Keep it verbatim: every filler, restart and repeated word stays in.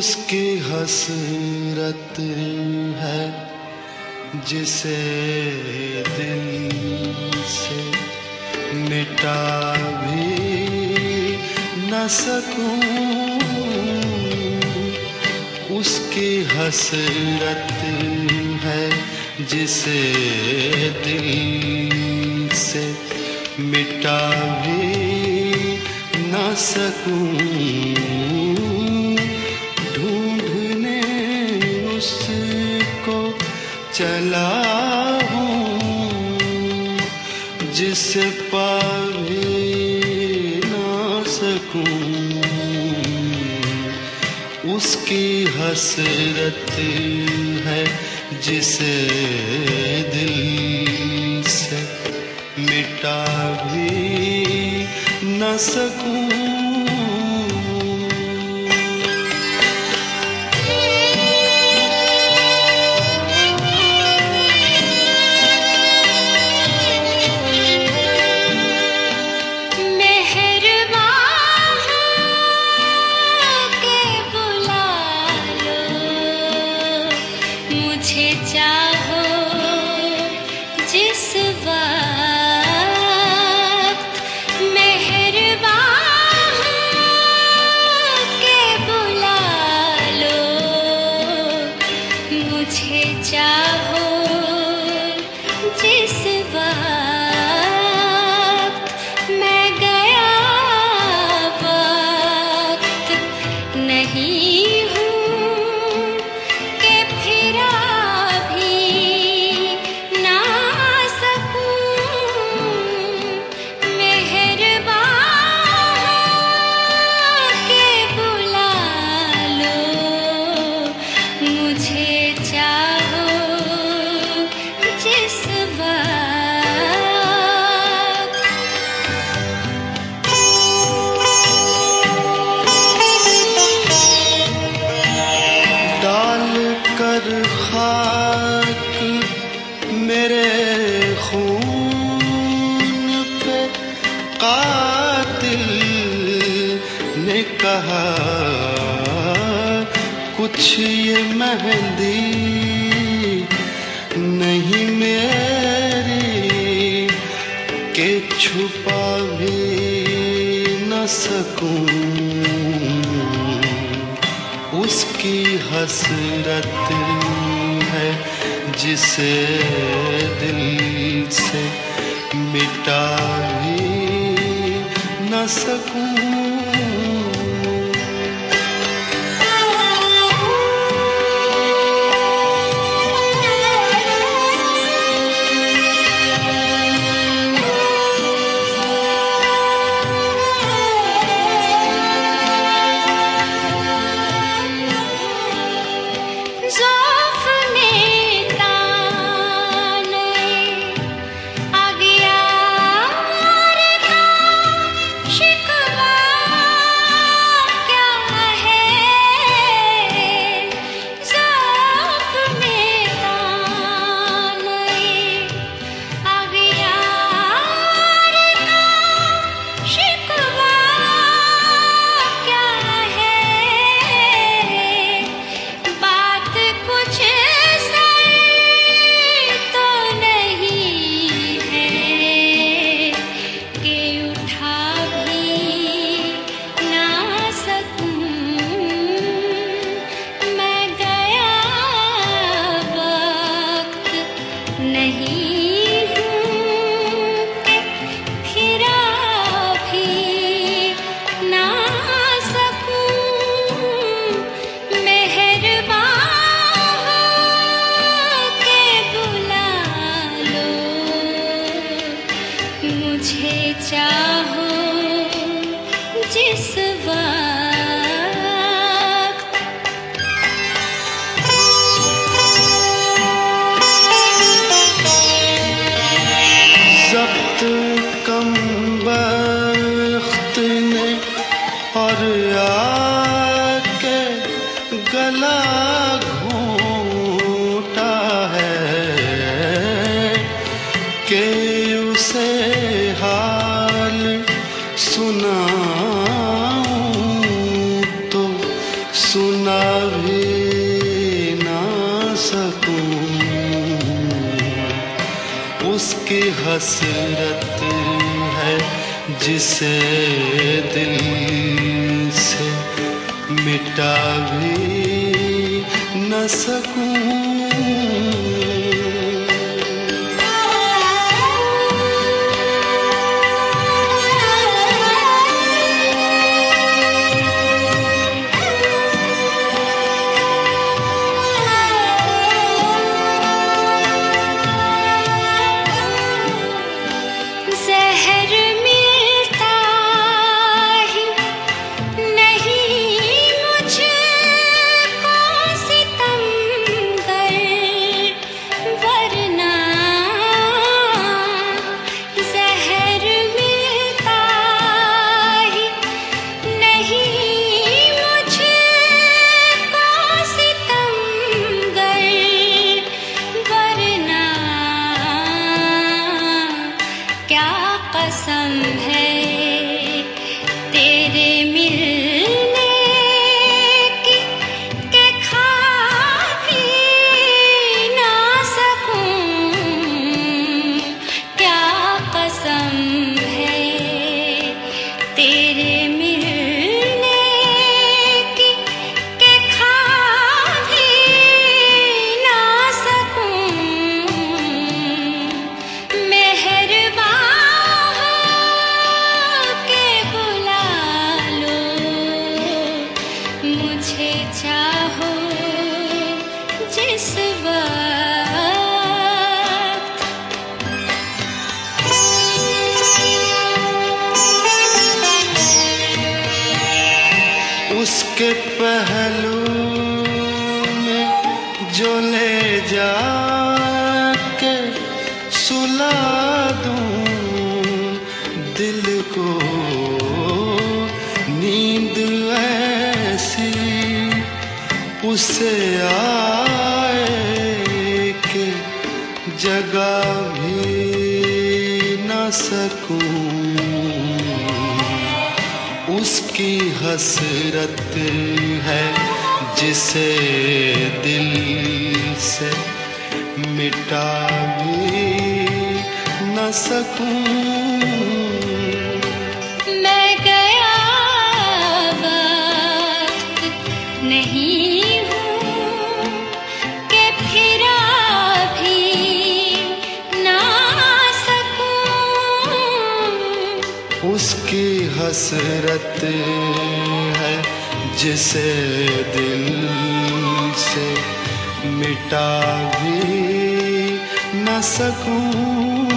उसकी हसरत है जिसे दिल से मिटा भी न सकूं। उसकी हसरत है जिसे दिल से मिटा भी न सकूं। ढूंढने उसको चला हूँ जिसे पा भी न सकूं। उसकी हसरत है जिसे दिल से मिटा भी न सकूं। चाहो जिस वक्त मेहरबान के बुला लो। मुझे चाहो जिस वक्त मैं गया वक्त नहीं कर खाक मेरे खून पे कातिल ने कहा कुछ ये मेहंदी नहीं मेरी के छुपा भी न सकूं। उसकी हसरत है जिसे दिल से मिटा भी न सकूं। मुझे चाहो जिस वक्त ज़ब्त कम बख्त ने और आके गला घोंटा है कि उसे हाल उसकी हसरत है जिसे दिल से मिटा भी न सकूं। कसम है तेरे मिलने की के खा भी ना सकूं। क्या कसम है तेरे मिलने की के खा भी ना सकूं। मेहरबान मुझे चाहो जिस वक्त। उसके पहलू में जो ले जाके सुला दूं दिल को, नींद ऐसी उसे आए कि जगा भी न सकूं। उसकी हसरत है जिसे दिल से मिटा भी न सकूं। मैं गया वक्त नहीं हूँ कि फिरा भी ना सकूं। उसकी हसरत है जिसे दिल से मिटा भी न सकूं।